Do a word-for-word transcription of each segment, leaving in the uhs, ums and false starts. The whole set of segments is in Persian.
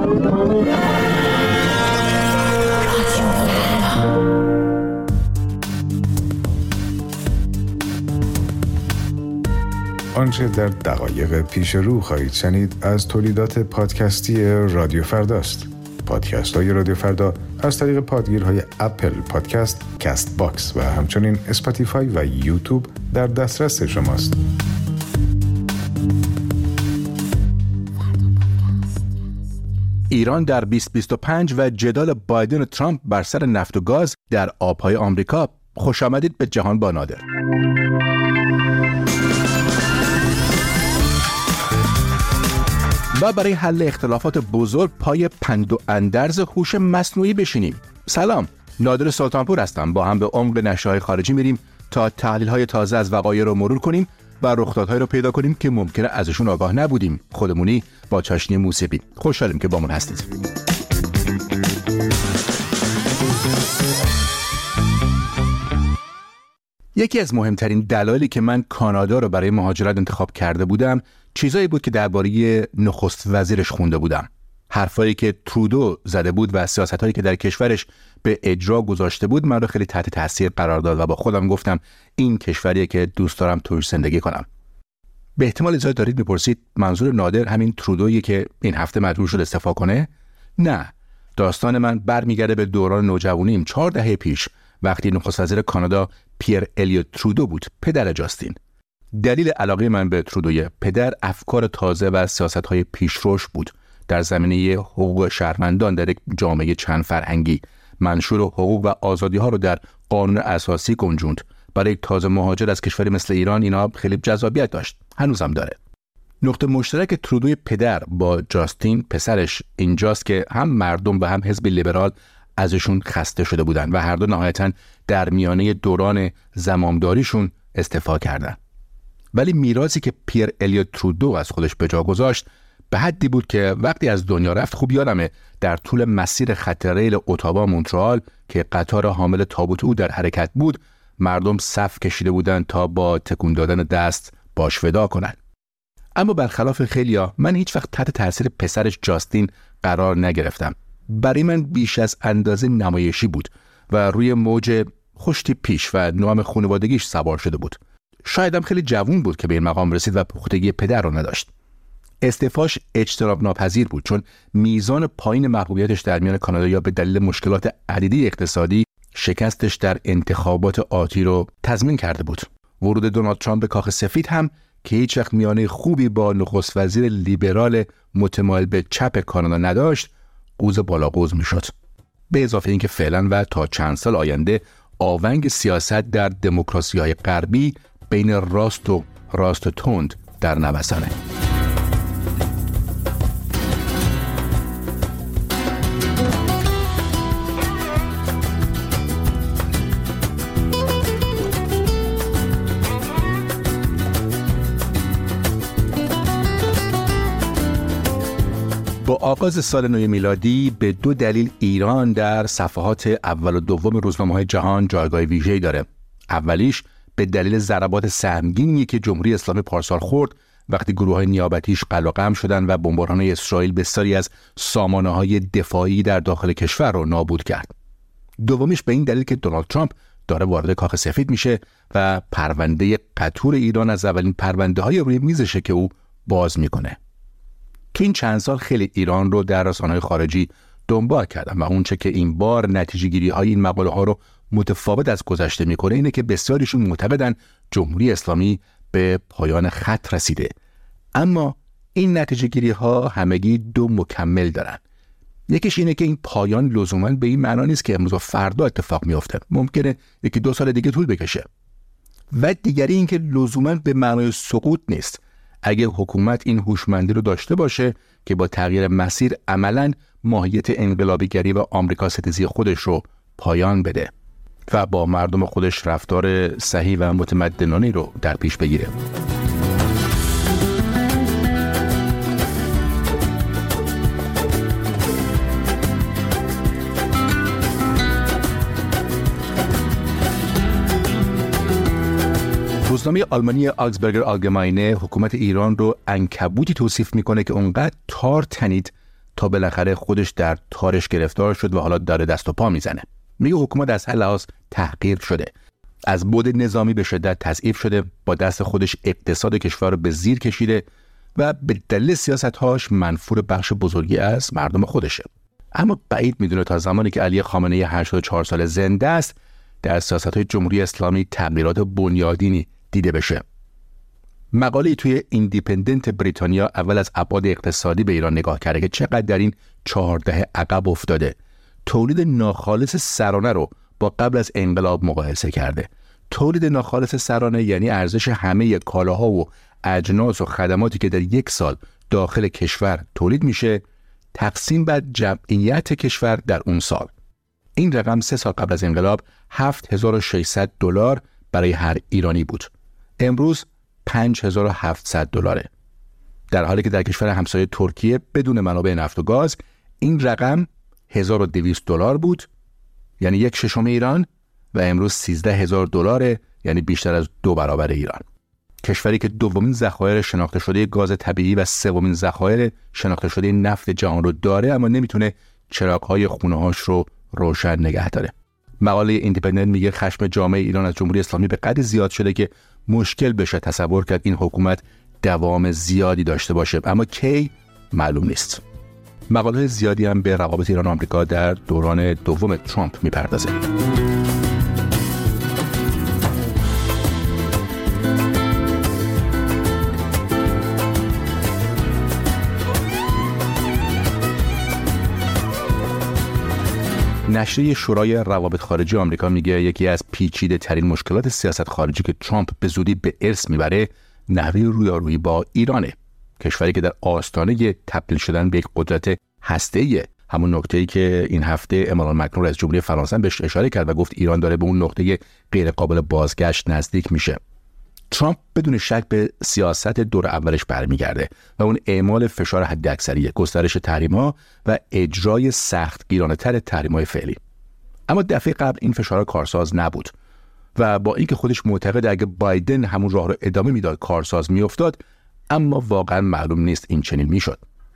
آنچه در دقایق پیش رو خواهید شنید از تولیدات پادکستی رادیو فرداست. پادکست های رادیو فردا از طریق پادگیرهای اپل پادکست، کست باکس و همچنین اسپاتیفای و یوتیوب در دسترس شماست. ایران در بیست بیست و پنج و جدال بایدن و ترامپ بر سر نفت و گاز در آبهای آمریکا. خوش آمدید به جهان با نادر. و برای حل اختلافات بزرگ پای پند و اندرز هوش مصنوعی بشینیم. سلام، نادر سلطانپور هستم. با هم به عمق نشریه‌های خارجی میریم تا تحلیل‌های تازه از وقایع رو مرور کنیم و رخدادهایی رو پیدا کنیم که ممکنه ازشون آگاه نبودیم. خودمونی با چاشنی موسیقی. خوشحالیم که با من هستید. یکی از مهمترین دلایلی که من کانادا رو برای مهاجرت انتخاب کرده بودم چیزایی بود که درباره نخست وزیرش خونده بودم. حرفایی که ترودو زده بود و سیاستایی که در کشورش به اجرا گذاشته بود من رو خیلی تحت تاثیر قرار داد و با خودم گفتم این کشوریه که دوست دارم توش زندگی کنم. به احتمال زیاد دارید میپرسید منظور نادر همین ترودویی که این هفته مجبور شد استعفا کنه؟ نه، داستان من برمیگرده به دوران نوجوانیم، چهار دهه پیش، وقتی نخست وزیر کانادا پیر الیوت ترودو بود، پدر جاستین. دلیل علاقه من به ترودوی پدر افکار تازه و سیاست‌های پیشروش بود در زمینه حقوق شهروندان در یک جامعه چند فرهنگی. منشور حقوق و آزادی‌ها رو در قانون اساسی گنجوند. برای یک تازه مهاجر از کشوری مثل ایران اینا خیلی جذابیت داشت، هنوزم داره. نقطه مشترک ترودوی پدر با جاستین پسرش اینجاست که هم مردم و هم حزب لیبرال ازشون خسته شده بودن و هر دو نهایتاً در میانه دوران زمامداریشون استعفا کردن. ولی میراثی که پیر الیوت ترودو از خودش به جا گذاشت به حدی بود که وقتی از دنیا رفت، خوب یادمه در طول مسیر خط ریل اتوبان مونترال که قطار حامل تابوت او در حرکت بود، مردم صف کشیده بودند تا با تکون دادن دست باش ودا کنند. اما برخلاف خیلیا من هیچ وقت تحت تاثیر پسرش جاستین قرار نگرفتم. برای من بیش از اندازه نمایشی بود و روی موج خوشتی پیش و نام خانوادگیش سوار شده بود. شایدم خیلی جوان بود که به این مقام رسید و پختگی پدر رو نداشت. استعفاش اجتناب ناپذیر بود چون میزان پایین محبوبیتش در میان کانادایی‌ها به دلیل مشکلات عدیدی اقتصادی شکستش در انتخابات آتی رو تضمین کرده بود. ورود دونالد ترامپ به کاخ سفید هم که هیچ وقت میانه خوبی با نخست وزیر لیبرال متمایل به چپ کانادا نداشت، قوز بالا قوز میشد. به اضافه اینکه فعلا و تا چند سال آینده آونگ سیاست در دموکراسی‌های غربی بین راست و راست و تند در نوسانه. با آغاز سال نو میلادی به دو دلیل ایران در صفحات اول و دوم روزنامه‌های جهان جایگاه ویژه‌ای داره. اولیش به دلیل ضربات سهمگینی که جمهوری اسلامی پارسال خورد وقتی گروه‌های نیابتیش قلقم شدن و بمباران اسرائیل بسیاری از سامانه‌های دفاعی در داخل کشور رو نابود کرد. دومیش به این دلیل که دونالد ترامپ داره وارد کاخ سفید میشه و پرونده قطور ایران از اولین پرونده‌های روی میزشه که او باز میکنه. تو این چند سال خیلی ایران رو در رسانه‌های خارجی دنبال کردم و اونچه که این بار نتیجه‌گیری‌های این مقاله‌ها رو متفاوت از گذشته میکنه اینه که بسیاریشون معتقدن جمهوری اسلامی به پایان خط رسیده. اما این نتیجه‌گیری‌ها همگی دو مکمل دارن. یکیش اینه که این پایان لزوماً به این معنا نیست که امروز و فردا اتفاق میفته. ممکنه یکی دو سال دیگه طول بکشه. و دیگری این که لزوماً به معنای سقوط نیست. اگه حکومت این هوشمندی رو داشته باشه که با تغییر مسیر عملاً ماهیت انقلابیگری و آمریکا ستیزی خودش رو پایان بده و با مردم خودش رفتار صحیح و متمدنانه رو در پیش بگیره. روزنامه آلمانی آگزبرگر آلگماینه حکومت ایران رو عنکبوتی توصیف میکنه که اونقدر تار تنید تا بالاخره خودش در تارش گرفتار شد و حالا داره دست و پا میزنه. میگه حکومت از هر لحاظ تحقیر شده، از بعد نظامی به شدت تضعیف شده، با دست خودش اقتصاد کشور رو به زیر کشیده و به دلیل سیاست‌هاش منفور بخش بزرگی از مردم خودشه. اما بعید میدونه تا زمانی که علی خامنه‌ای هشتاد و چهار ساله زنده است در سیاست‌های جمهوری اسلامی تغییرات بنیادینی دیده بشه. مقاله توی ایندیپندنت بریتانیا اول از ابعاد اقتصادی به ایران نگاه کرده که چقدر در این چهار دهه عقب افتاده. تولید ناخالص سرانه رو با قبل از انقلاب مقایسه کرده. تولید ناخالص سرانه یعنی ارزش همه کالاها و اجناس و خدماتی که در یک سال داخل کشور تولید میشه تقسیم بر جمعیت کشور در اون سال. این رقم سه سال قبل از انقلاب هفت هزار و ششصد دلار برای هر ایرانی بود. امروز پنج هزار و هفتصد دلاره. در حالی که در کشور همسایه ترکیه بدون منابع نفت و گاز این رقم هزار و دویست دلار بود، یعنی یک ششم ایران، و امروز سیزده هزار دلاره، یعنی بیشتر از دو برابر ایران. کشوری که دومین ذخایر شناخته شده گاز طبیعی و سومین ذخایر شناخته شده نفت جهان رو داره، اما نمیتونه چراغ‌های خونه‌هاش رو روشن نگه داره. مقاله ایندیپندنت میگه خشم جامعه ایران از جمهوری اسلامی به قدری زیاد شده که مشکل بشه تصور کرد این حکومت دوام زیادی داشته باشه، اما کی معلوم نیست. مقاله زیادی هم به روابط ایران و آمریکا در دوران دوم ترامپ میپردازه. نشریه شورای روابط خارجی آمریکا میگه یکی از پیچیده ترین مشکلات سیاست خارجی که ترامپ به زودی به ارث میبره نحوه رویارویی با ایرانه. کشوری که در آستانه تبدیل شدن به یک قدرت هسته‌ایه. همون نکته‌ای که این هفته امانوئل مکرون رئیس جمهوری فرانسه بهش اشاره کرد و گفت ایران داره به اون نقطه غیر قابل بازگشت نزدیک میشه. ترامپ بدون شک به سیاست دور اولش برمیگرده و اون اعمال فشار حداکثری، گسترش تحریم‌ها و اجرای سختگیرانه‌تر تحریم‌های فعلی. اما دفعه قبل این فشار کارساز نبود و با اینکه خودش معتقد اگه بایدن همون راه رو ادامه میداد کارساز میافتاد، اما واقعا معلوم نیست این چنین میشد.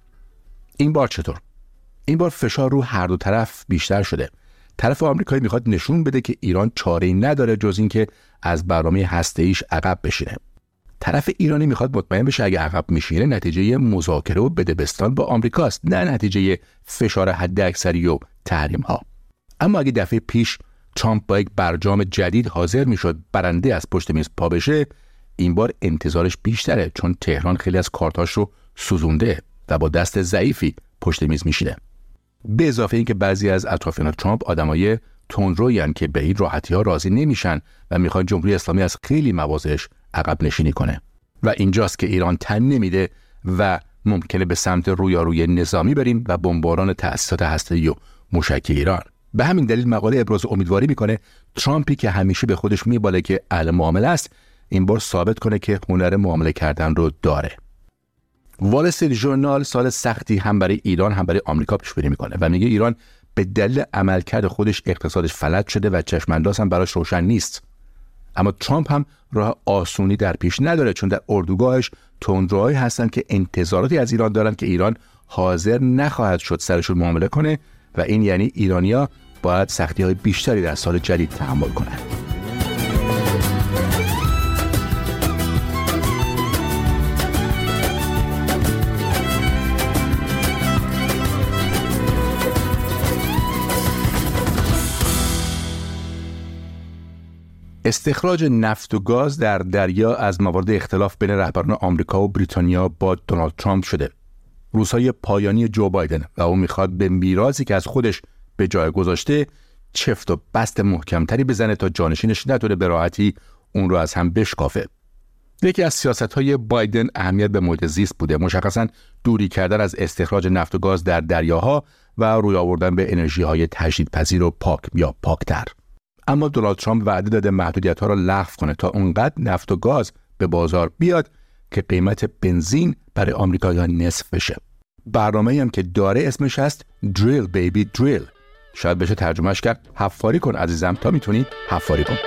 این بار چطور؟ این بار فشار رو هر دو طرف بیشتر شده. طرف آمریکایی میخواد نشون بده که ایران چاره‌ای نداره جز اینکه از برنامه هسته‌ایش عقب بشینه. طرف ایرانی میخواد مطمئن بشه اگه عقب میشینه نتیجه مذاکره و بدبستان با آمریکاست، نه نتیجه فشار حداکثری و تحریم ها. اما اگه دفعه پیش ترامپ با یک برجام جدید حاضر میشد برنده از پشت میز پا بشه، این بار انتظارش بیشتره، چون تهران خیلی از کارتاش رو سوزونده و با دست ضعیفی پشت میز میشینه. به اضافه اینکه بعضی از اطرافیان ترامپ آدمای تندرویان که به این راحتی ها راضی نمیشن و میخوان جمهوری اسلامی از خیلی مواضعش عقب نشینی کنه و اینجاست که ایران تن نمیده و ممکنه به سمت رویارویی نظامی بریم و بمباران تأسیسات هسته‌ای و موشکی ایران. به همین دلیل مقاله ابراز امیدواری میکنه ترامپی که همیشه به خودش میباله که اهل معامله است، این بار ثابت کنه که هنر معامله کردن رو داره. وال استریت ژورنال سال سختی هم برای ایران هم برای آمریکا پیش بینی میکنه و میگه ایران به دلیل عملکرد خودش اقتصادش فلج شده و چشم انداز هم براش روشن نیست. اما ترامپ هم راه آسونی در پیش نداره، چون در اردوگاهش تندروهایی هستن که انتظاراتی از ایران دارن که ایران حاضر نخواهد شد سرشون معامله کنه و این یعنی ایرانیا باید سختی‌های بیشتری در سال جدید تحمل کنن. استخراج نفت و گاز در دریا از موارد اختلاف بین رهبران آمریکا و بریتانیا با دونالد ترامپ شده. روزهای پایانی جو بایدن و او میخواد به میراثی که از خودش به جای گذاشته چفت و بست محکمتری بزنه تا جانشینش نتونه به راحتی اون رو از هم بشکافه. یکی از سیاست‌های بایدن اهمیت به محیط زیست بوده، مشخصاً دوری کردن از استخراج نفت و گاز در دریاها و روی آوردن به انرژی‌های تجدیدپذیر و پاک یا پاکتر. اما دونالد ترامپ وعده داده محدودیت‌ها را لغو کنه تا اونقدر نفت و گاز به بازار بیاد که قیمت بنزین برای آمریکایی‌ها نصف بشه. برنامه‌ای هم که داره اسمش هست دریل بیبی دریل. شاید بشه ترجمهش کرد حفاری کن عزیزم تا میتونی حفاری کن.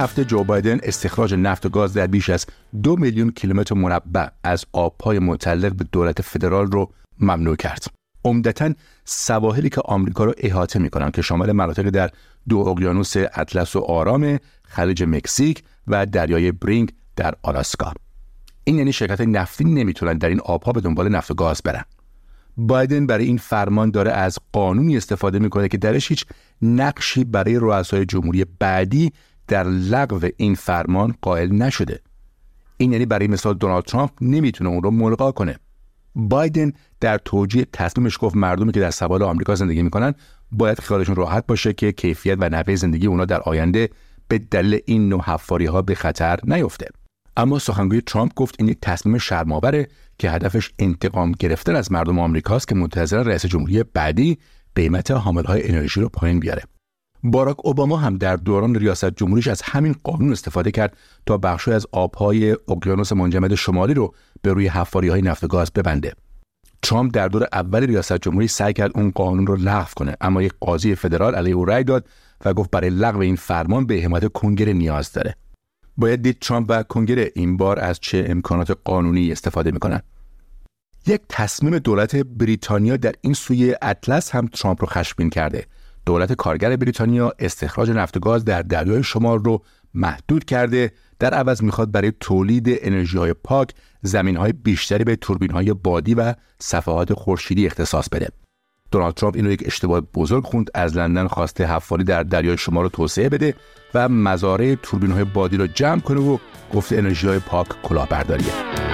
هفته جو بایدن استخراج نفت و گاز در بیش از دو میلیون کیلومتر مربع از آبهای متعلق به دولت فدرال رو ممنوع کرد. عمدتاً سواحلی که آمریکا رو احاطه می‌کنند که شامل مناطق در دو اقیانوس اطلس و آرام، خلیج مکزیک و دریای برینگ در آلاسکا. این یعنی شرکت نفتی نمیتونن در این آبها به دنبال نفت و گاز برن. بایدن برای این فرمان داره از قانونی استفاده میکنه که درش هیچ نقشی برای رؤسای جمهوری بعدی در لغو این فرمان قائل نشده. این یعنی برای مثال دونالد ترامپ نمیتونه اون رو ملغا کنه. بایدن در توجیه تصمیمش گفت مردمی که در سواحل آمریکا زندگی میکنن باید خیالشون راحت باشه که کیفیت و نحوه زندگی اونا در آینده به دلیل این نوع حفاری‌ها به خطر نیفته. اما سخنگوی ترامپ گفت این یک تصمیم شرم‌آوره که هدفش انتقام گرفتن از مردم آمریکاست که منتظر رئیس جمهوری بعدی قیمت حامل‌های انرژی رو پایین بیاره. باراک اوباما هم در دوران ریاست جمهوریش از همین قانون استفاده کرد تا بخشی از آب‌های اقیانوس منجمد شمالی رو به روی حفاری‌های نفت و گاز ببنده. ترامپ در دور اول ریاست جمهوری سعی کرد اون قانون رو لغو کنه، اما یک قاضی فدرال علیه او رأی داد و گفت برای لغو این فرمان به حمایت کنگره نیاز داره. باید دید ترامپ و کنگره این بار از چه امکانات قانونی استفاده میکنن. یک تصمیم دولت بریتانیا در این سوی اطلس هم ترامپ رو خشمگین کرده. دولت کارگر بریتانیا استخراج نفت و گاز در دریای شمال رو محدود کرده، در عوض میخواد برای تولید انرژی‌های پاک زمین‌های بیشتری به توربین‌های بادی و صفحات خورشیدی اختصاص بده. دونالد ترامپ اینو یک اشتباه بزرگ خوند، از لندن خواسته حفاری در دریای شمال رو توسعه بده و مزارع توربین‌های بادی رو جمع کنه و گفت انرژی‌های پاک کلاهبرداریه.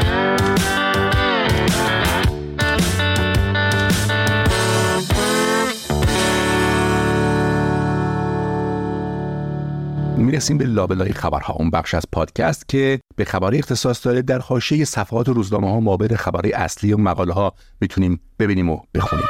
میرسیم به لابلای خبرها، اون بخش از پادکست که به خبری اختصاص داره. در حاشیه صفحات روزنامه‌ها مابعد خبری اصلی و مقاله‌ها میتونیم ببینیم و بخونیم.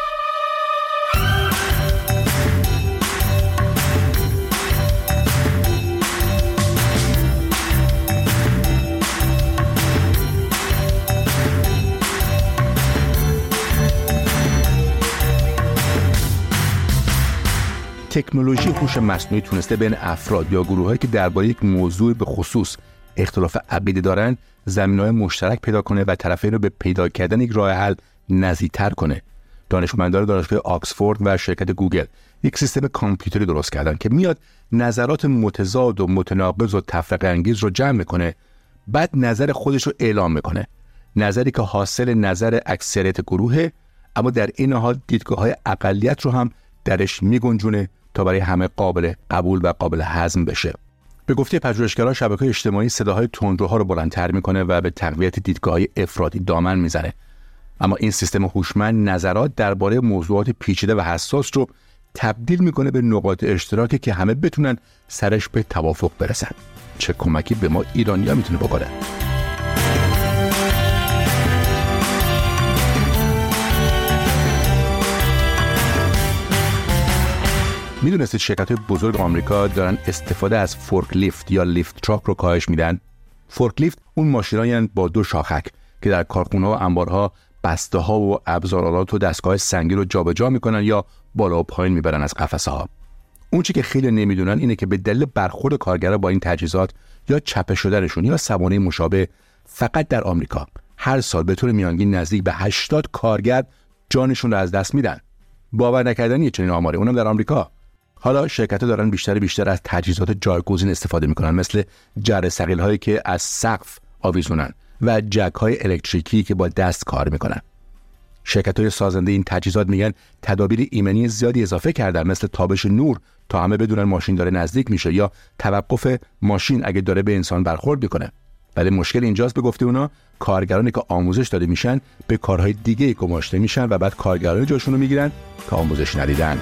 تکنولوژی هوش مصنوعی تونسته بین افراد یا گروه‌هایی که درباره یک موضوع به خصوص اختلاف عقیده دارن زمینه‌های مشترک پیدا کنه و طرفین رو به پیدا کردن یک راه حل نزدیک‌تر کنه. دانشمندان دانشگاه آکسفورد و شرکت گوگل یک سیستم کامپیوتری درست کردن که میاد نظرات متضاد و متناقض و تفرقه انگیز رو جمع میکنه، بعد نظر خودش رو اعلام میکنه. نظری که حاصل نظر اکثریت گروهه، اما در این حال دیدگاه‌های اقلیت رو هم درش میگنجونه تا برای همه قابل قبول و قابل هضم بشه. به گفته پژوهشگران شبکه‌های اجتماعی صداهای تندروها رو بلندتر میکنه و به تقویت دیدگاه‌های افراطی دامن میزنه. اما این سیستم هوشمند نظرات درباره موضوعات پیچیده و حساس رو تبدیل میکنه به نقاط اشتراکی که همه بتونن سرش به توافق برسن. چه کمکی به ما ایرانی‌ها میتونه بکنه؟ میدونستید شرکت‌های بزرگ آمریکا دارن استفاده از فورک لیفت یا لیفت تراک رو کاهش میدن؟ فورک لیفت اون ماشینایی با دو شاخک که در کارخونه‌ها و انبارها بسته‌ها و ابزارآلات و دستگاه سنگی رو جابجا میکنن یا بالا و پایین میبرن از قفسه‌ها. اون چیزی که خیلی نمیدونن اینه که به دلیل برخورد کارگرها با این تجهیزات یا چپه شدنشون یا سوانه مشابه، فقط در آمریکا هر سال به طور میانگین نزدیک به هشتاد کارگر جانشون رو از دست میدن. باور نکردنیه چنین آماری، اونم در آمریکا. حالا شرکت‌ها دارن بیشتر بیشتر از تجهیزات جایگزین استفاده میکنن، مثل جره ثقیل‌هایی که از سقف آویزونن و جک‌های الکتریکی که با دست کار میکنن. شرکت‌های سازنده این تجهیزات میگن تدابیر ایمنی زیادی اضافه کردن، مثل تابش نور تا همه بدونن ماشین داره نزدیک میشه یا توقف ماشین اگه داره به انسان برخورد میکنه. ولی مشکل اینجاست، به گفته اونا، کارگرانی که آموزش داده میشن به کارهای دیگه گماشته میشن و بعد کارگرانی جاشون رو میگیرن که آموزش ندیدن.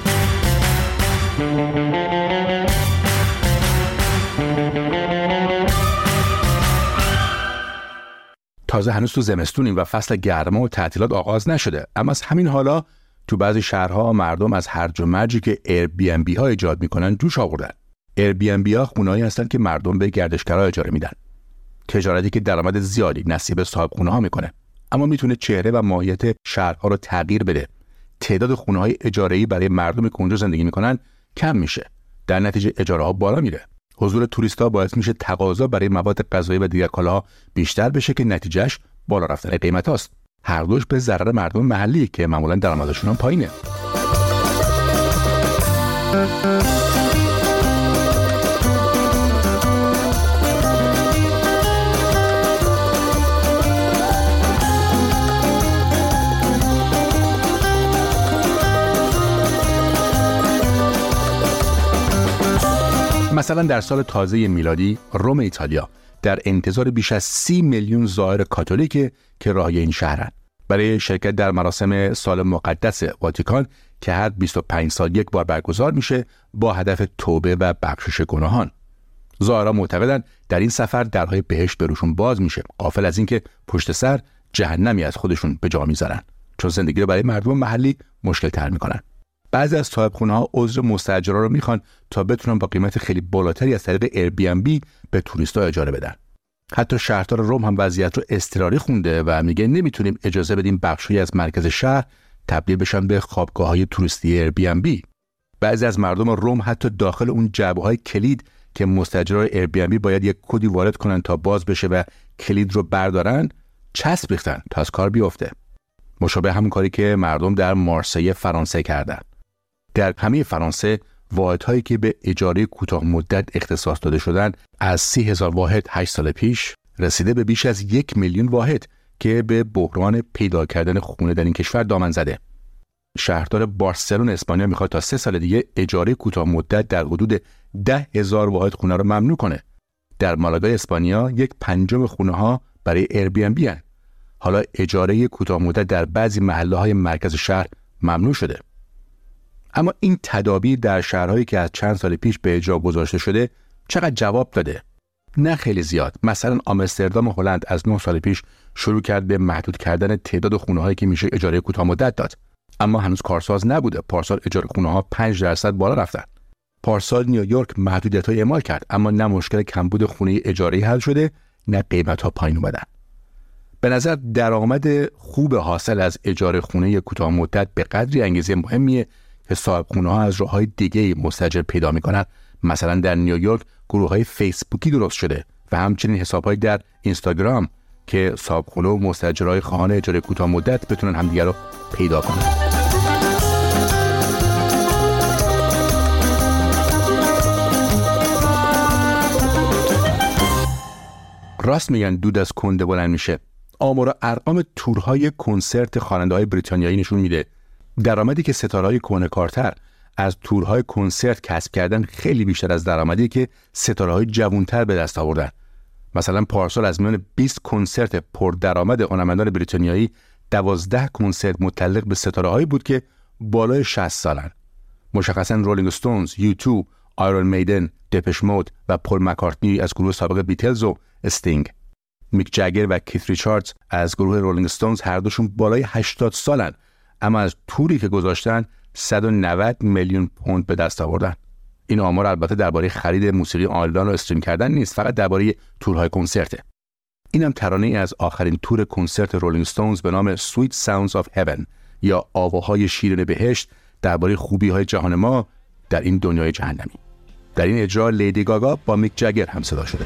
تازه هنوز تو زمستونیم و فصل گرما و تعطیلات آغاز نشده، اما از همین حالا تو بعضی شهرها مردم از هرج و مرجی که ایر بی ام بی ها ایجاد میکنن جوش آوردن. ایر بی ام بی ها خونه‌ای هستن که مردم به گردشگرها اجاره میدن. تجارتی که درآمد زیادی نصیب صاحب خونه ها میکنه، اما میتونه چهره و ماهیت شهرها رو تغییر بده. تعداد خونه‌های اجاره‌ای برای مردم که اونجا زندگی میکنن کم میشه. در نتیجه اجاره ها بالا میره. حضور توریست‌ها باعث میشه تقاضا برای مواد غذایی و دیگر کالاها بیشتر بشه که نتیجهش بالا رفتن قیمت‌هاست. هر دوش به ضرر مردم محلی که معمولاً درآمدشون هم پایینه. مثلا در سال تازه میلادی روم ایتالیا در انتظار بیش از سی میلیون زائر کاتولیک که راهی این شهرند برای شرکت در مراسم سال مقدس واتیکان که هر بیست و پنج سال یک بار برگزار میشه با هدف توبه و بخشش گناهان. زائران معتقدند در این سفر درهای بهشت به روشون باز میشه، غافل از اینکه پشت سر جهنمی از خودشون به جا میذارن، چون زندگی رو برای مردم محلی مشکل تر میکنن. بعضی از صاحبخونه‌ها عذر مستاجرا رو میخوان تا بتونن با قیمت خیلی بالاتری از طریق ایر بی ام بی به توریست‌ها اجاره بدن. حتی شهردار روم هم وضعیت رو اضطراری خونده و میگه نمیتونیم اجازه بدیم بخشی از مرکز شهر تبدیل بشن به خوابگاه‌های توریستی ایر بی ام بی. بعضی از مردم روم حتی داخل اون جعبه‌های کلید که مستاجرای ایر بی ام بی باید یک کدی وارد کنن تا باز بشه و کلید رو بردارن، چسب ریختن تا از کار بیفته. مشابه همون کاری که مردم در مارسی فرانسه کردن. در همه فرانسه واحدهایی که به اجاره کوتاه مدت اختصاص داده شدند از سی هزار واحد هشت سال پیش رسیده به بیش از یک میلیون واحد که به بحران پیدا کردن خونه در این کشور دامن زده. شهردار بارسلون اسپانیا میخواد تا سه سال دیگه اجاره کوتاه مدت در حدود ده هزار واحد خونه رو ممنوع کنه. در مالاگا اسپانیا یک پنجم خونه ها برای ایر بی ام بی هستند. حالا اجاره کوتاه مدت در بعضی محله‌های مرکز شهر ممنوع شده. اما این تدابیر در شهرهایی که از چند سال پیش به اجرا گذاشته شده چقدر جواب داده؟ نه خیلی زیاد. مثلا آمستردام هلند از نه سال پیش شروع کرد به محدود کردن تعداد خونه‌هایی که میشه اجاره کوتاه مدت داد. اما هنوز کارساز نبوده. پارسال اجاره خونه‌ها پنج درصد بالا رفتن. پارسال نیویورک محدودیت‌های اعمال کرد، اما نه مشکل کمبود خونه اجاری حل شده، نه قیمت‌ها پایین اومدن. به نظر درآمد خوب حاصل از اجاره خونه کوتاه مدت به قدری انگیزه مهمیه که صاحب خونه ها از راه‌های دیگه مستاجر پیدا می‌کنن. مثلا در نیویورک گروه‌های فیسبوکی درست شده و همچنین حساب‌های در اینستاگرام که صاحب خونه و مستاجرای خواهان اجاره کوتاه مدت بتونن همدیگه رو پیدا کنن. راست میگن دود از کنده بلند میشه. آمار و ارقام تورهای کنسرت خواننده‌های بریتانیایی نشون میده درآمدی که ستاره‌های کهنه‌کارتر از تورهای کنسرت کسب کردن خیلی بیشتر از درآمدی که ستاره‌های جوان‌تر به دست آوردن. مثلا پارسال از میان بیست کنسرت پردرآمد هنرمندان بریتانیایی دوازده کنسرت متعلق به ستاره‌هایی بود که بالای شصت سالن. مشخصاً رولینگ استونز، یو تو، آیرون میدن، دپش مود و پل مکارتنی از گروه سابق بیتلز و استینگ. میک جگر و کیت ریچاردز از گروه رولینگ استونز هر دوشون بالای هشتاد سالن، اما از توری که گذاشتن صد و نود میلیون پوند به دست آوردن. این آمار البته درباره خرید موسیقی آنلاین و استریم کردن نیست، فقط درباره تورهای کنسرته. اینم ترانه‌ای از آخرین تور کنسرت رولینگ استونز به نام Sweet Sounds of Heaven یا آواهای شیرین بهشت درباره خوبی‌های جهان ما در این دنیای جهنمی. در این اجرا لیدی گاگا با میک جگر هم صدا شده.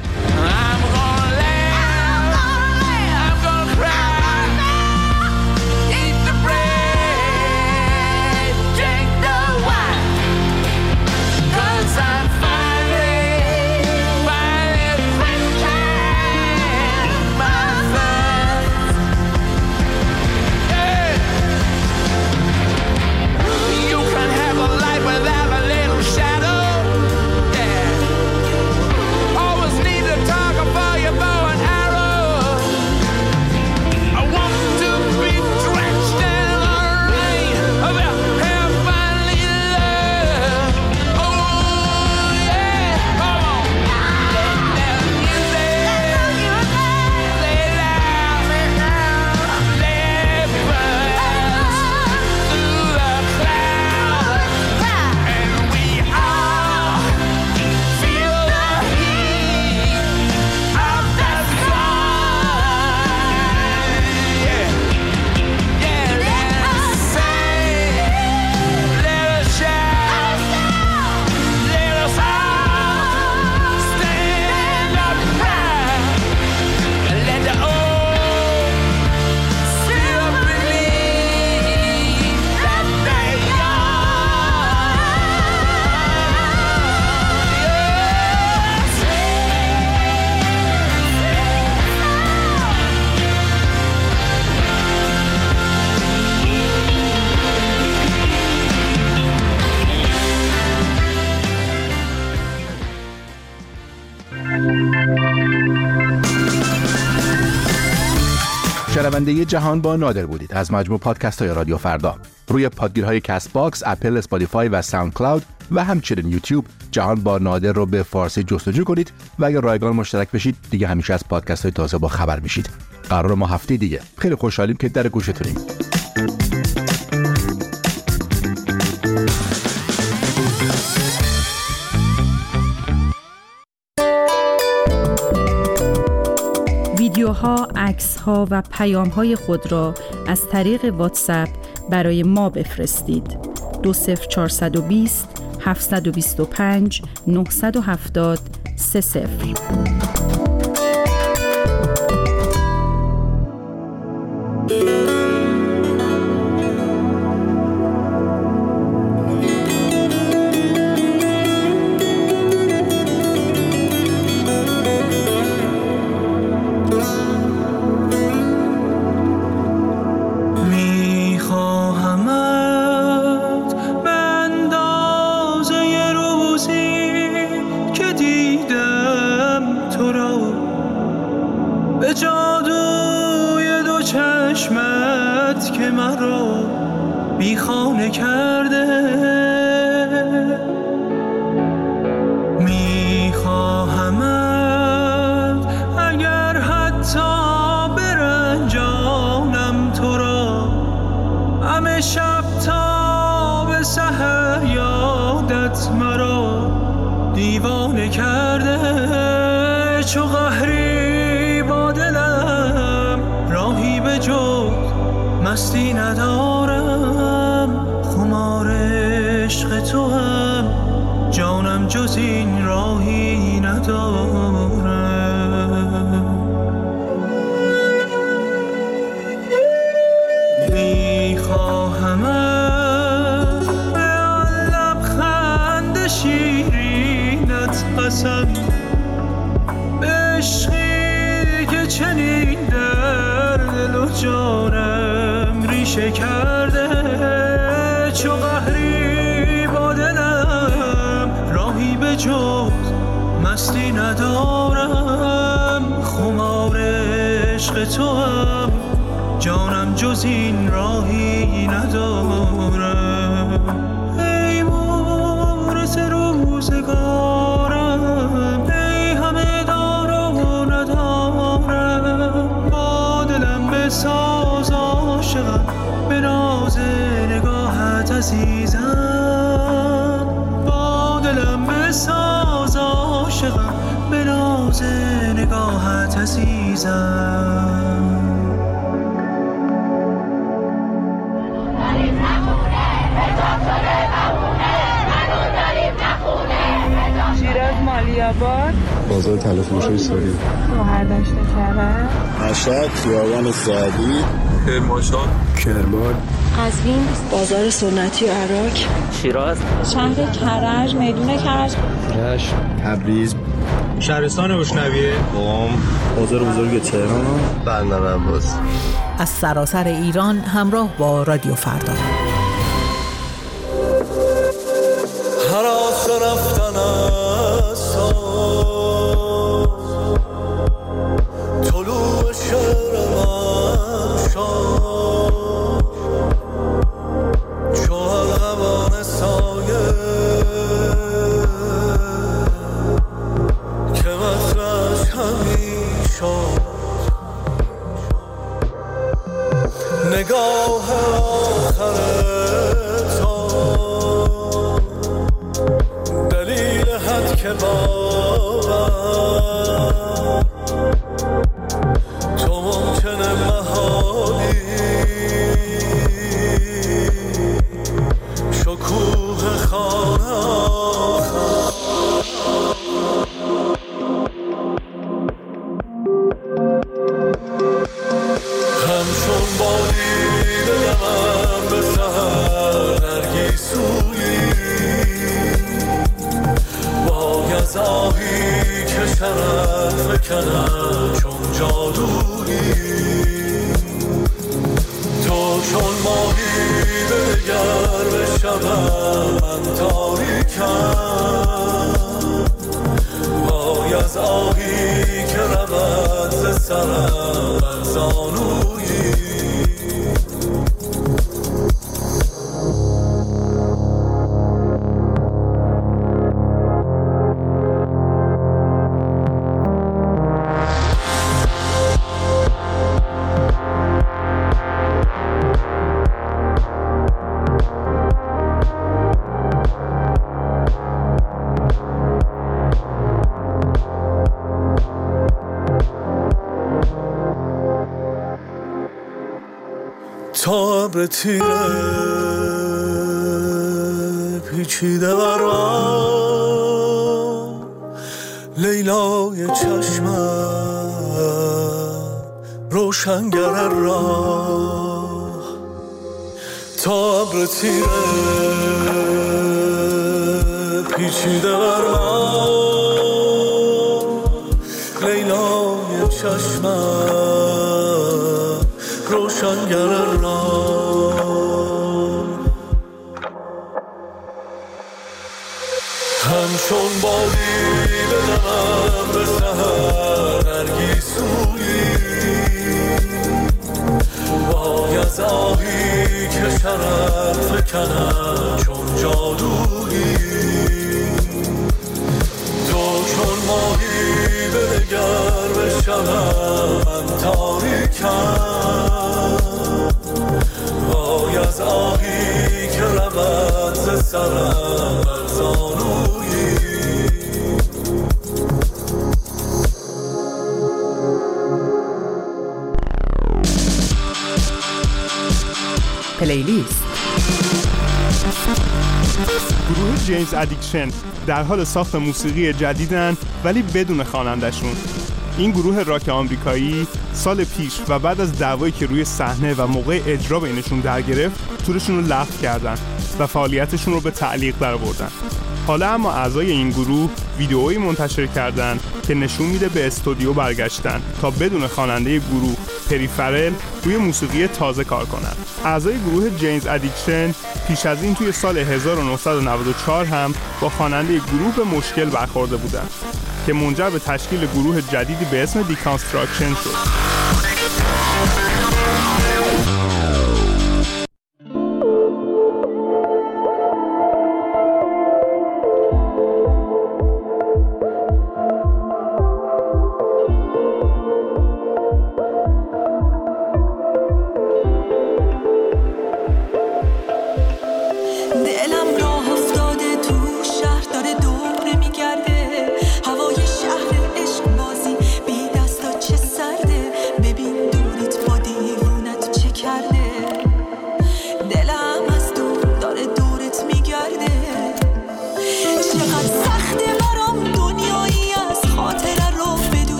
Need a شنونده جهان با نادر بودید از مجموع پادکست های رادیو فردا. روی پادگیرهای کست باکس، اپل، اسپاتیفای و ساوند کلاود و همچنین یوتیوب جهان با نادر رو به فارسی جستجو کنید و اگر رایگان مشترک بشید دیگه همیشه از پادکست های تازه با خبر میشید. قرار ما هفته دیگه خیلی خوشحالیم که در گوشتونیم. ویدیوها، عکس‌ها و پیام‌های خود را از طریق واتساپ برای ما بفرستید. دو صفر چهارصد و بیست هفتصد و بیست و پنج نهصد و هفتاد سه صفر. بیخانه کرده میخواهمت اگر حتی برنجانم تو را همه شب تا به سحر یادت مرا دیوانه کرده چو قهری با دلم راهی به جز مستی ندارم خمار عشق تو هم جانم جز این راهی ندارم میخواهمت به آن لبخند شیرینت قسم به عشقی که چنین در دل و جانم ریشه کرده چو قهری با دلم راهی به جز مستی ندارم خمار عشق تو هم جانم جز این راهی ندارم ای مورث روزگارم ای همه دار و ندارم با دلم بساز عاشقم به ناز نگاهت عزیزم با دلم بساز عاشقم به ناز نگاهت عزیزم شیراز مالی‌آباد بازار تلفروشی ساری مهردشت کرد مشهد خیابان سعدی کرمانشاه کرمان قزوین بازار سنتی و عراق شیراز شهر کرج میدون کرج رشت تبریز شهرستان بشنویه قم بازار بزرگ تهران بندر عباس از سراسر ایران همراه با رادیو فردا هراس رفتن است طلوع شعر من شد چو ارغوان سایه که مطرش همی شد نگاه آخر تو دلیل حد که باور تو ممکنه محالی شکوه خانه آخر همچون بادی بدمم به سهر نرگیسویی باید آهی که شرف فکنم چون جادویی تو چون ماهی بگر به شبم من تاریکم باید آهی که رود ز سرم بر زانویی تا ابر تیره پیچیده برام لیلای چشمم روشنگر راه تا ابر تیره پیچیده برام لیلای چشمم روشنگر راه همچون بادی بدم به سهر نرگیسویی وای از آهی که شرر فکنم چون جادویی تو چون ماهی بنگر به شبم من تاریکم وای از آهی که رود ز سرم بر زانویی پلیلیست. گروه جیمز ادیکشن در حال ساخت موسیقی جدیدن ولی بدون خواننده‌شون. این گروه راک آمریکایی سال پیش و بعد از دعوایی که روی صحنه و موقع اجرا بینشون در گرفت تورشون رو لغو کردن و فعالیتشون رو به تعلیق درآوردن. حالا اما اعضای این گروه ویدئویی منتشر کردن که نشون میده به استودیو برگشتن تا بدون خواننده گروه پری فرل روی موسیقی تازه کار کنن. اعضای گروه جیمز ادیکشن پیش از این توی سال هزار و نهصد و نود و چهار هم با خواننده گروه به مشکل برخورده بودن که منجر به تشکیل گروه جدیدی به اسم دیکانستراکشن شد.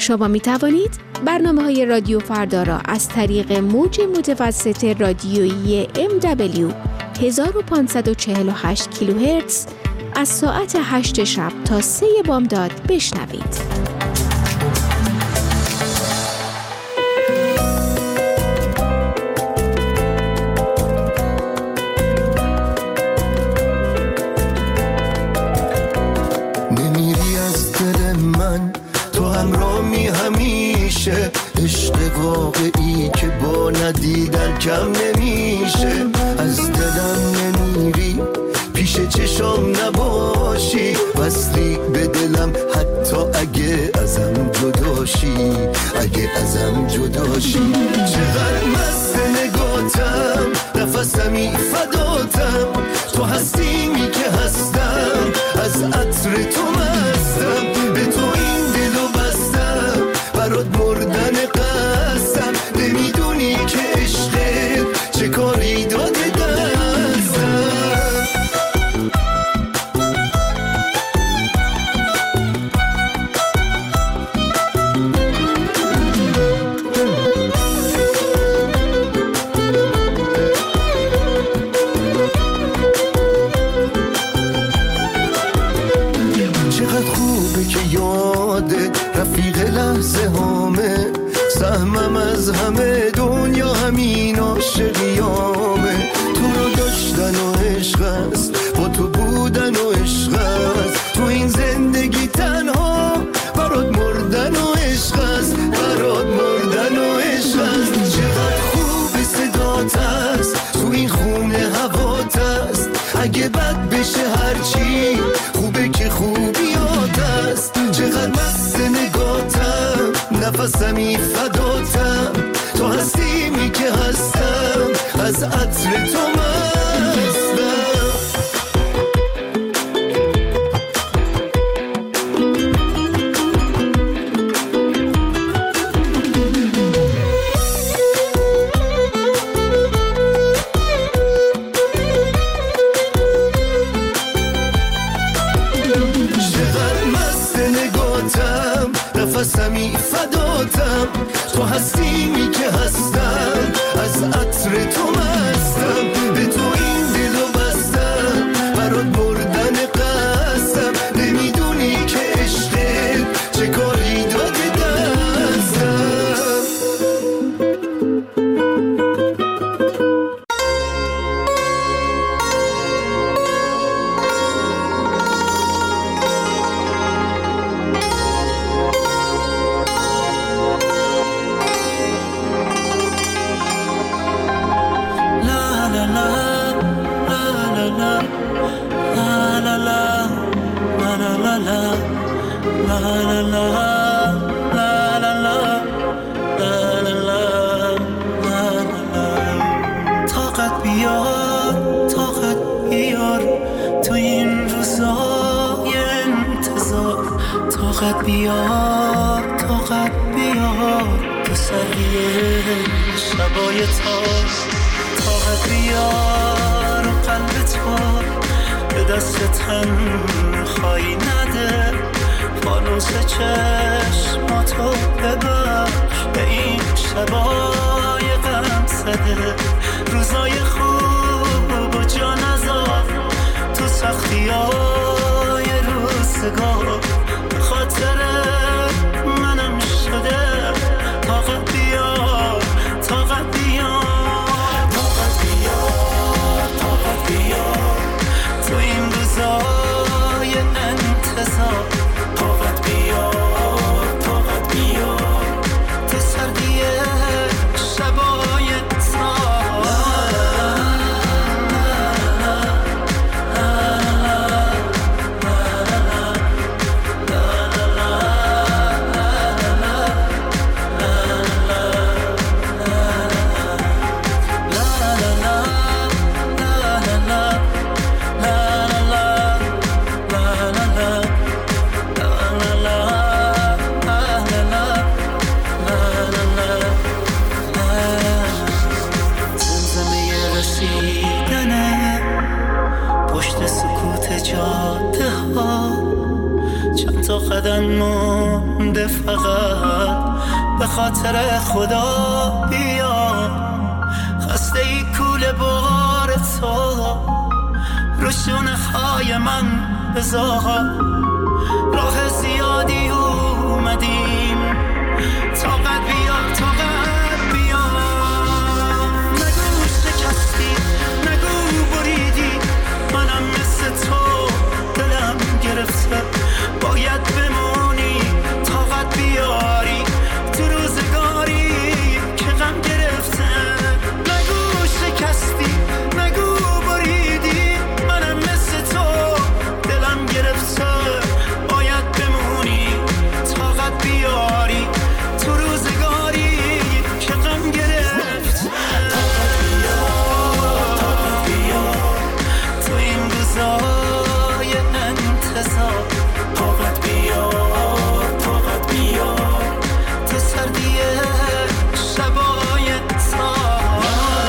شما می توانید برنامه های رادیو فردا را از طریق موج متوسط رادیویی ام دبلیو هزار و پانصد و چهل و هشت کیلوهرتز از ساعت هشت شب تا سه بامداد بشنوید. عشق واقعی که با ندیدن کم نمیشه، از دلم نمیری، پیش چشام نباشی، وصلی به دلم حتی اگه ازم جداشی، اگه ازم جداشی. چقدر مست نگاتم، نفسمی فداتم، تو هستیمی که هستم، از عطر تو مستم، به تو این دلو بستم، برات مردن قسم، نمیدونی که عشقت چه کاری داده دستم. چقدر خوبه که یادت رفیق لحظه هامه، سهمم از همه دنیا همین عاشقیامه. تو رو داشتن و عشق است، با تو بودن و عشق است، تو این زندگی تنها برات مردن و عشق است، برات مردن و عشق است. چقدر خوب صدات است، تو این خونه هوات است، اگه بد بشه هرچی خوبه که خوبیات است. چقدر مست نگاتم، نفسمی فداتم، تو هستیمی که هستم، از عطر تو مستم. چقدر مست نگاتم، نفسمی فداتم، تو هستیمی که هستم، از عطر تو مستم، به تو این دلو بستم، برات مردن قسم، نمیدونی که عشقت چه کاری داده دستم. طاقت بیار، طاقت بیار، تو این روزای انتظار. طاقت بیار، طاقت بیار، تو سریع شبای تار. طاقت بیار و قلب تار، به دست تنهایی نده، فانوس چشماتو ببر، به این شبای غم زده. روزای خوب و جا نذار، تو سختیای روزگار، به خاطر منم شده. طاقت بیار، طاقت بیار، طاقت بیار، طاقت بیار، تو این روزای انتظار. طاقت بیار، طاقت بیار، تو سردی شبای تار. پشت سکوت جاده ها چند تا قدم ما مونده فقط به خاطر خدا بیا خسته ای کوله بار تو رو شونه های من بذار راه زیادی اومدیم طاقت بیار طاقت بیار نگو شکستی نگو بریدی منم مثل تو دلم گرفته باید بمونی طاقت بیاری تو روزگاری که غم گرفته نگو شکستی نگو بریدی منم مثل تو دلم گرفته باید بمونی طاقت بیاری تو روزگاری که غم گرفته طاقت بیار طاقت بیار تو این روزای انتظار طاقت بیار طاقت بیار تو سردی شبای تار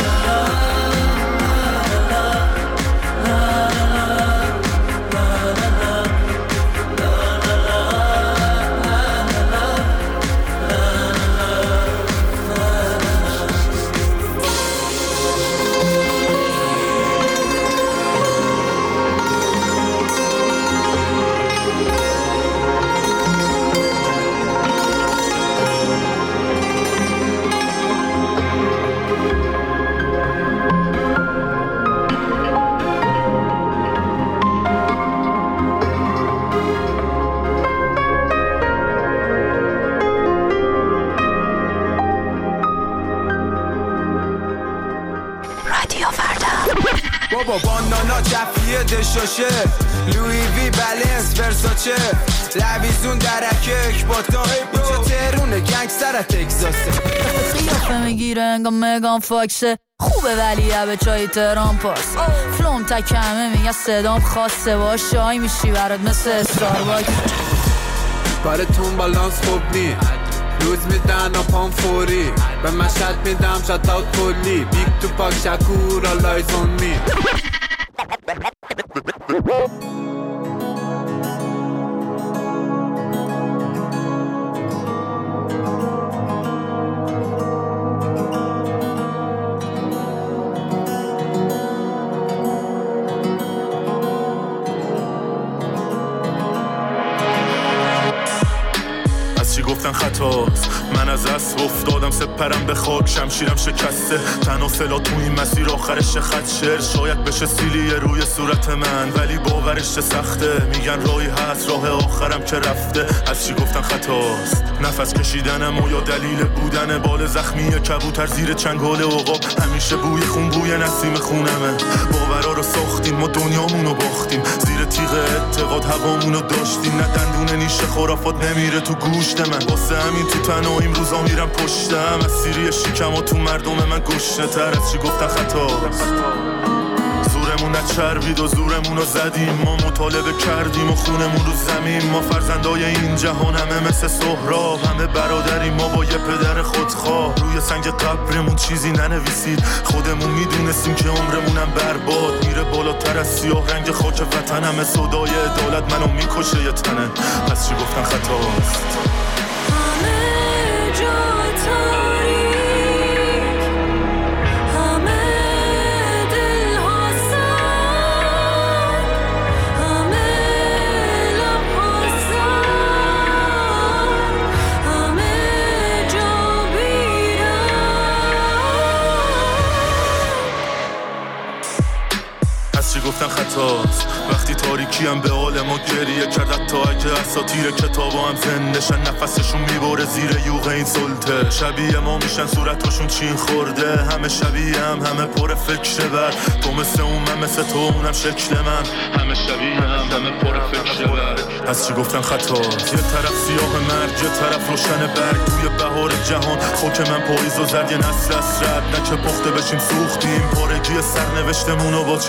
بابا بانانا جفیه دشاشه لوی وی بلنس ورساچه لویزون درکه اکباتا اینجا تهرونه گنگستر تکزاسه قیافه میگیره انگا مگان فاکسه خوبه ولی به چای تهران پاس فلوم تکمه میگه صدام خاصه باش شای میشی برات مثل استارباک کارتون بالانس خوب نی روز میدن آپام فوری به مشهد میدم شات اوت کلی بیگ تو پاک شکور آلایز اون می گفتن خطاست من از اسب افتادم سپرم به خاک شمشیرم شکسته تنها سلا تو این مسیر آخرش خط شعر شاید بشه سیلیه روی صورت من ولی باورش چه سخته میگن راهی هست راه آخرم که رفته از چی گفتن خطاست نفس کشیدنم و یا دلیل بودن بال زخمی کبوتر زیر چنگال عقاب همیشه بوی خون بوی نسیم خونمه باورا رو ساختیم ما دنیامونو باختیم زیر تیغ اعتقاد هوامونو داشتیم نه دندون نیش خرافات نمیره تو گوشت من واسه همین تو تنهاییم روزا میرم پشتم از سیری شیکم و تو مردم من گشنه تر از چی گفتن خطاست زورمون نچربید و زورمون رو زدیم ما مطالبه کردیم و خونمون رو زمین ما فرزندای این جهان همه مثل سهراب همه برادریم ما با یه پدر خودخواه روی سنگ قبرمون چیزی ننویسید خودمون میدونستیم که عمرمونم برباد میره بالاتر از سیاه رنگ خاک وطن همه صدای عدالت منو میکشه یه تنه پس چی گفتن خطاست گفتن خطاست وقتی تاریکی هم به حال ما گریه کرد تا اگه اساطیر کتابا هم زندشن نفسشون میبره زیر یوغ این سلطه شبیه ما میشن صورتاشون چین خورده همه شبیه هم همه پر فکر بر تو مثل اون من مثل تو اونم شکل من همه شبیه هم همه پر فکر بر پس چی گفتن خطاست یه طرف سیاه مرگ یه طرف روشن برگ توی بهار جهان خاک من پاییز و زرد یه نسل اسرد نه که پخته بشیم سوختیم پارگی سرنوشتمونو با چی دوختیم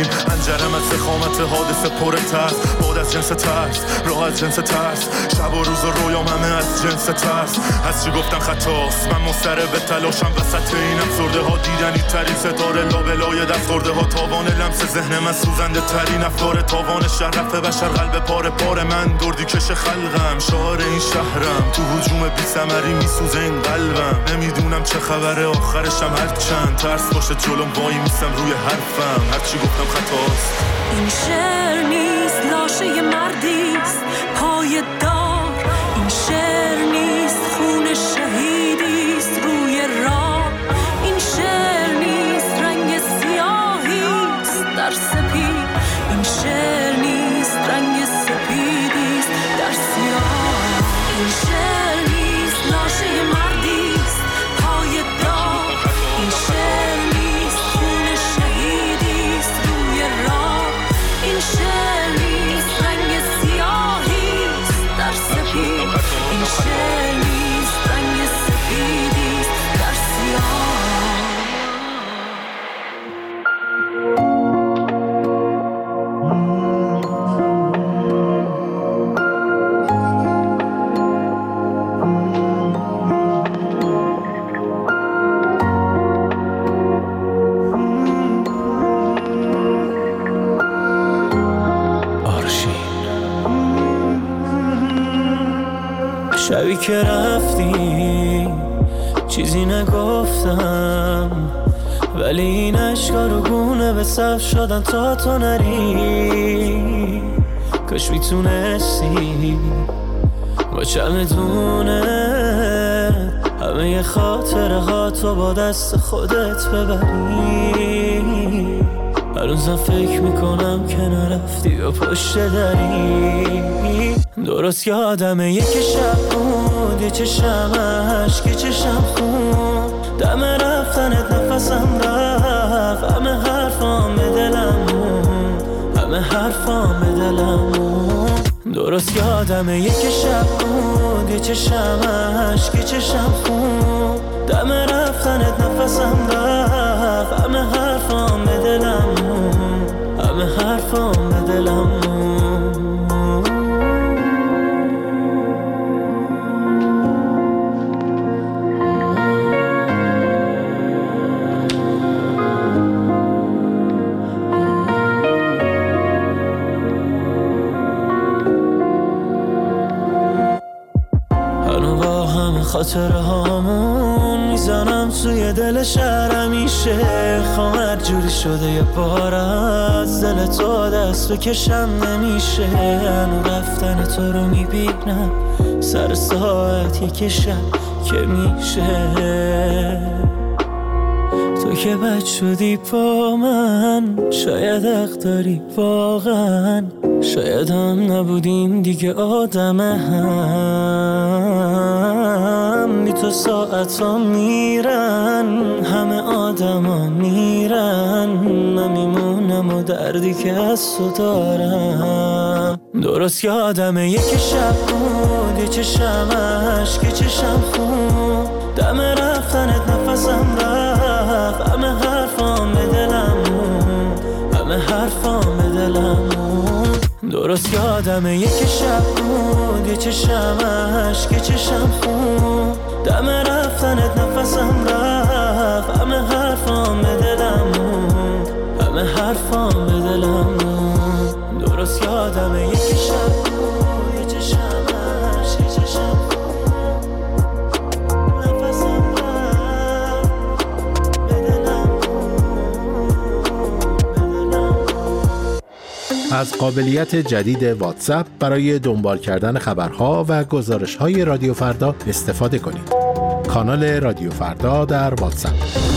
این انجرم از زخامت حادثه پر ترس، بعد از جنس ترس، راه از جنس ترس، شب و روز و رویام همه از جنس ترس. از چی گفتم خطاست، من مضطرب تلاشم وسط این افسرده ها، دیدنی ترین ستاره لابلای دست خورده ها، تاوان لمس ذهن من سوزنده ترین افکار، تاوان شرف بشر قلب پاره پاره من، دردی کش خلقم شعار این شهرم، تو هجوم بی ثمری میسوزه این قلبم، نمیدونم چه خبره آخرشم، هر چند ترس باشه جلوم وای میستم روی حرفم، هر چی گفتم خطاست. این شعر نیست لاشه ی مردیست پای دار، این شعر نیست خون شهیدیست روی راه، این شعر نیست رنگ سیاهیست در سپید، این شعر نیست رنگ سپیدیست در سیاه، این شعر نیست لاشه ی مردیست پای دار، این شعر نیست خون شهیدیست روی راه، این شعر نیست رنگ سیاهیست در سپید، این شعر نیست رنگ سپیدیست در سیاه. شبی که رفتی چیزی نگفتم، ولی این اشکا رو گونه به صف شدن تا تو نری، کاش میتونستی با چمدونه همه خاطره ها تو با دست خودت ببری، هنوزم فکر میکنم که نرفتی و پشت دری، درست یادمه یک شب بود یه چشم عشق یه چشم خون، دم رفتنت نفسم رفت، همه حرفام به دلم مون، همه حرفام به دلم مون، درست یادمه یک شب بود یه چشم عشق یه چشم خون، دم رفتنت نفسم رفت، همه حرفام به دلم مون، همه حرفام به دلم مون. خاطره هامون میزنم توی دل شهر، همیشه خواهم جوری شده یه بار از دل تو دست بکشم نمیشه، هنو رفتن تو رو میبینم سر ساعت یک شب که میشه، تو که بد شدی با من شاید حق داری واقعا، شاید هم نبودیم دیگه آدم هم، بی تو ساعت ها میرن همه آدم ها میرن، من میمونم و دردی که از تو دارم، درست یادمه یک شب بود یه چشم عشق یه چشم خون، دم رفتنت نفسم رفت، همه حرفام به دلم مون، همه حرفام به دلم مون، درست یادمه یک شب بود یه چشم عشق یه چشم خون، دم رفتنت نفسم رفت، همه حرفام به دلم مون، همه حرفام به دلم مون، درست یادمه یک شب بود یه چشم عشق یه چشم خون، نفسم رفت به دلم مون. از قابلیت جدید واتساپ برای دنبال کردن خبرها و گزارش‌های رادیو فردا استفاده کنید. کانال رادیو فردا در واتساپ.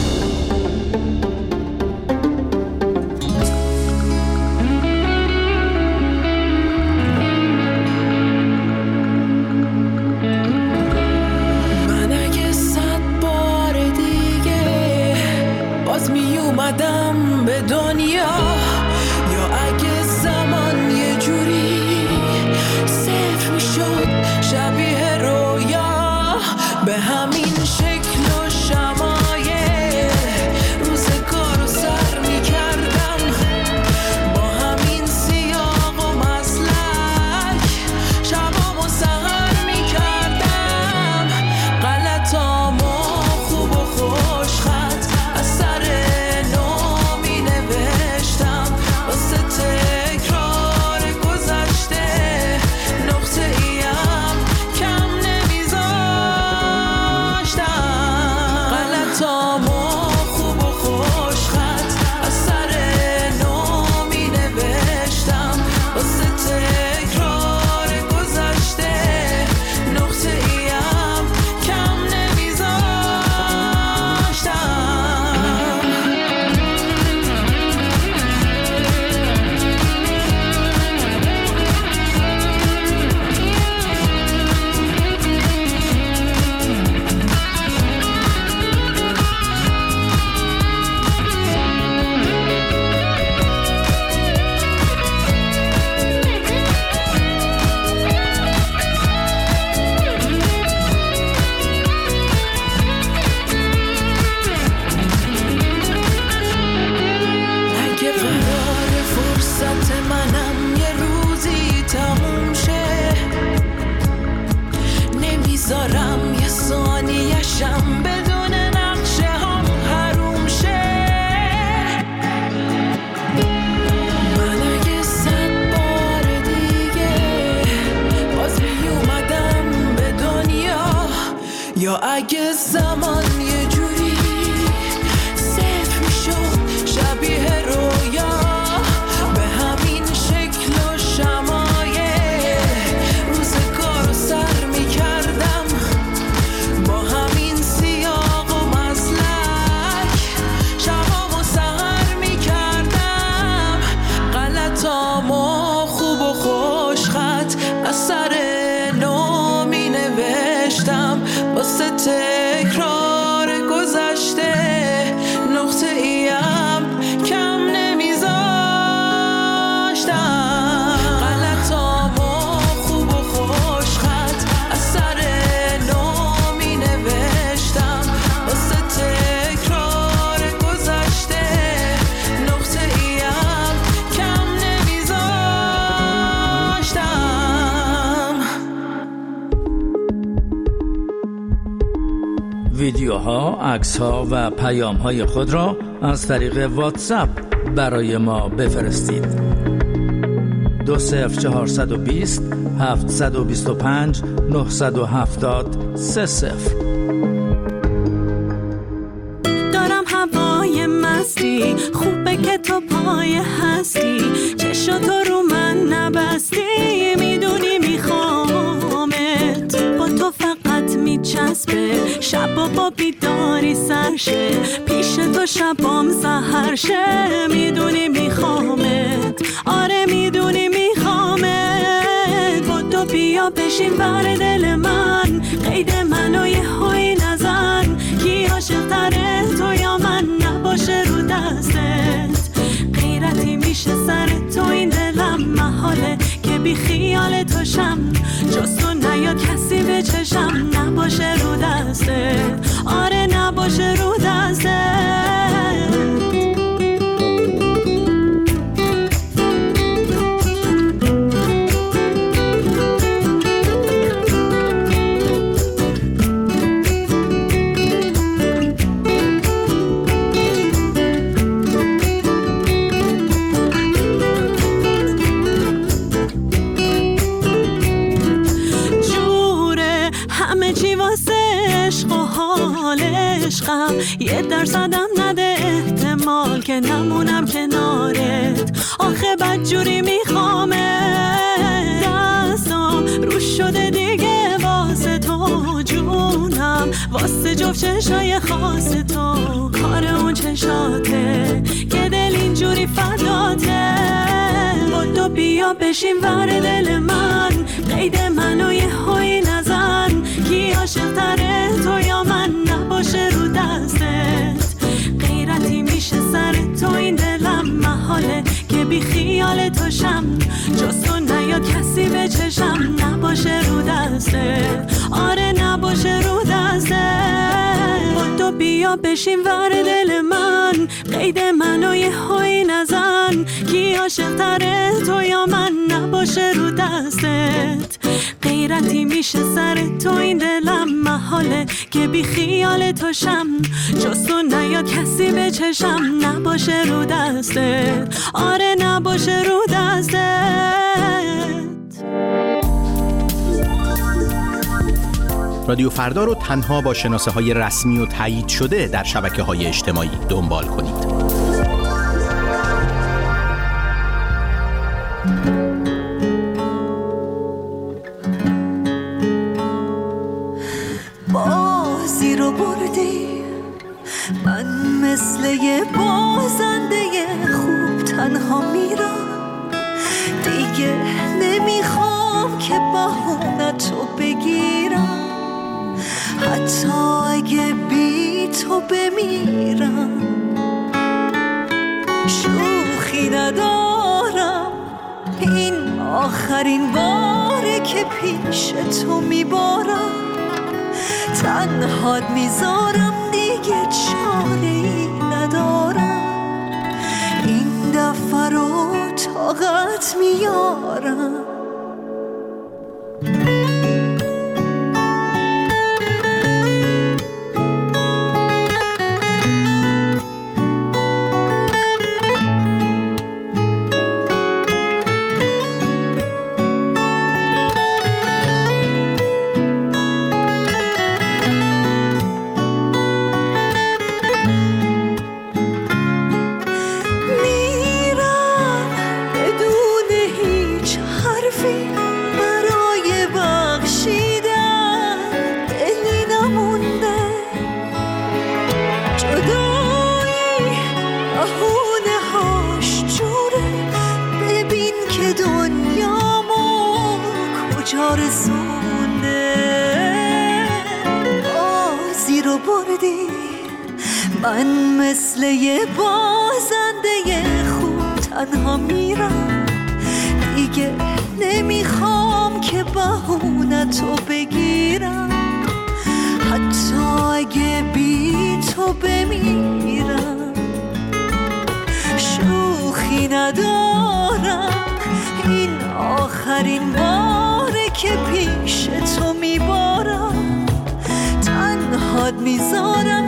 من اگه صد بار دیگه باز می اومدم به دنیا، یا اگه زمان یه جوری صفر می شد شبیه رویا، به همین شکل و شمایل روزگار رو سر می کردم، فرصت منم یه روزی تموم شه، نمیذارم یه ثانیه‌شم بدون نقشه هم حروم شه. من اگه صد بار دیگه باز میومدم به دنیا، یا اگه زمان یه جوری صفر میشد شبیه رویا، به همین شکل و شمایه روزگار رو سر میکردم، با همین سیاق و مسلک شبام و سهر میکردم، غلطامو خوب و خوش خط از سر نو می نوشتم، واسه تکرار گذشته نقطه ایم کم نمیذاشتم، غلطامو خوب و خوش خط از سر نو می نوشتم، واسه تکرار گذشته نقطه ایم کم نمیذاشتم. ویدیوها، عکس‌ها و پیام‌های خود را از طریق واتساپ برای ما بفرستید. دو صفر چهارصد و بیست هفتصد و بیست و پنج نهصد و هفتاد سه صفر. دارم هوای مستی، خوبه که تو پای هستی، چشاتو رو من نبستی، میدونی میخوامت، با تو فقط میچسبه، شبا با بیداری سرشه، پیش تو شبام سحر شه، میدونی میخوامت، آره میدونی میخوامت، با تو بیا بشین بر دل من، قید منو یه هوی نزن، کی عاشق تره تو یا من، نباشه رو دستت، غیرتی میشه سر تو این دلم، محاله که بی خیال تو شم، جز تو نیاد کسی به چشم، نباشه رو دستت، آره نباشه رو دستت. یه درصدم نده احتمال که نمونم کنارت، آخه بدجوری میخوامت، دستم رو شده دیگه واسه تو جونم، واسه جفت چشای خاص تو، کار اون چشاته که دل اینجوری فداته، با تو بیا بشین ور دل من، قید منو یه هوی نزن، کی عاشق تره تو یا من، نباشه رو دستت، غیرتی میشه سر تو این دلم، محاله که بی خیال تو شم، جز تو نیاد کسی به چشم، نباشه رو دستت، آره نباشه رو دستت، با تو بیا بشین ور دل من، قید منو یه هوی نزن، کی عاشق تره تو یا من، نباشه رو دستت، غیرتی میشه سر تو این دلم، محاله که بی خیال تو شم، جز تو نیاد کسی به چشم، نباشه رو دستت، آره نباشه رو دستت. رادیو فردا رو تنها با شناسه های رسمی و تایید شده در شبکه های اجتماعی دنبال کنید. بازی رو بردی، من مثل یه بازنده خوب تنها میرم، دیگه نمیخوام که بهونتو بگیرم، حتی اگه بی تو بمیرم، شوخی ندارم، این آخرین باره که پیش تو میبارم، تنهات میذارم دیگه چاره‌ای ندارم، این دفعه رو برات میارم. من مثل یه بازنده خوب تنها میرم، دیگه نمیخوام که بهونتو بگیرم، حتی اگه بی تو بمیرم. شوخی ندارم، این آخرین باره که پیش تو میبارم، تنهات میذارم